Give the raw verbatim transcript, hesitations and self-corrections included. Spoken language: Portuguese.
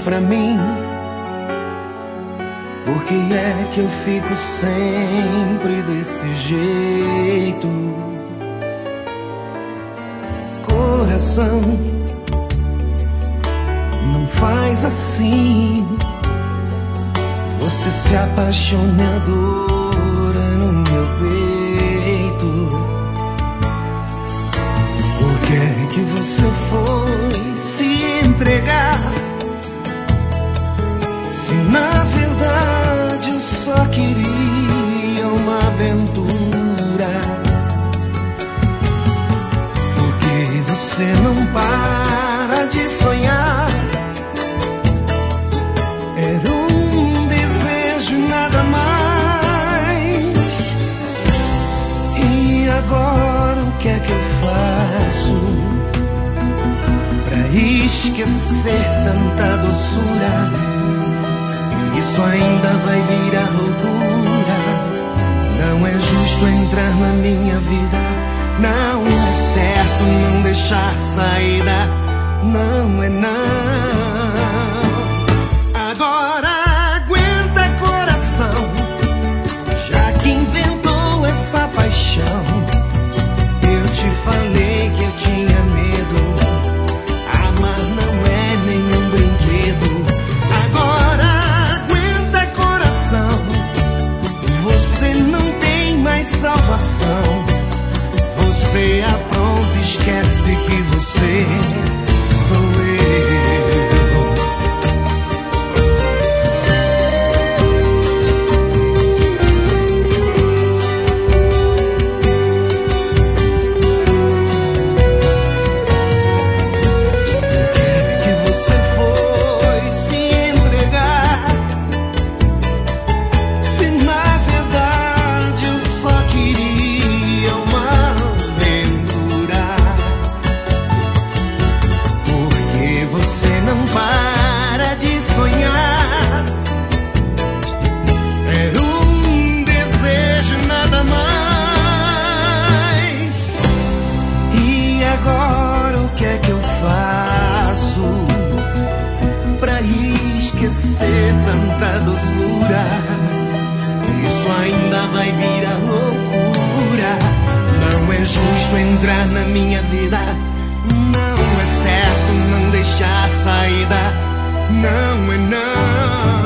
pra mim. Por que é que eu fico sempre desse jeito? Coração, não faz assim. Você se apaixona, dor no meu peito. Por que é que você foi se entregar? Se na verdade eu só queria uma aventura. Por que você não para de sonhar? Era um desejo, nada mais. E agora o que é que eu faço pra esquecer tanta doçura? Isso ainda vai virar loucura. Não é justo entrar na minha vida. Não é certo não deixar saída. Não é não. Agora aguenta, coração, já que inventou essa paixão. Eu te falei que eu tinha medo. Amar não é nenhum brinquedo. Agora aguenta, coração, você não tem mais salvação. Você apronta, esquece que você sou eu. Esquecer tanta doçura, isso ainda vai virar loucura. Não é justo entrar na minha vida. Não é certo não deixar saída. Não é não.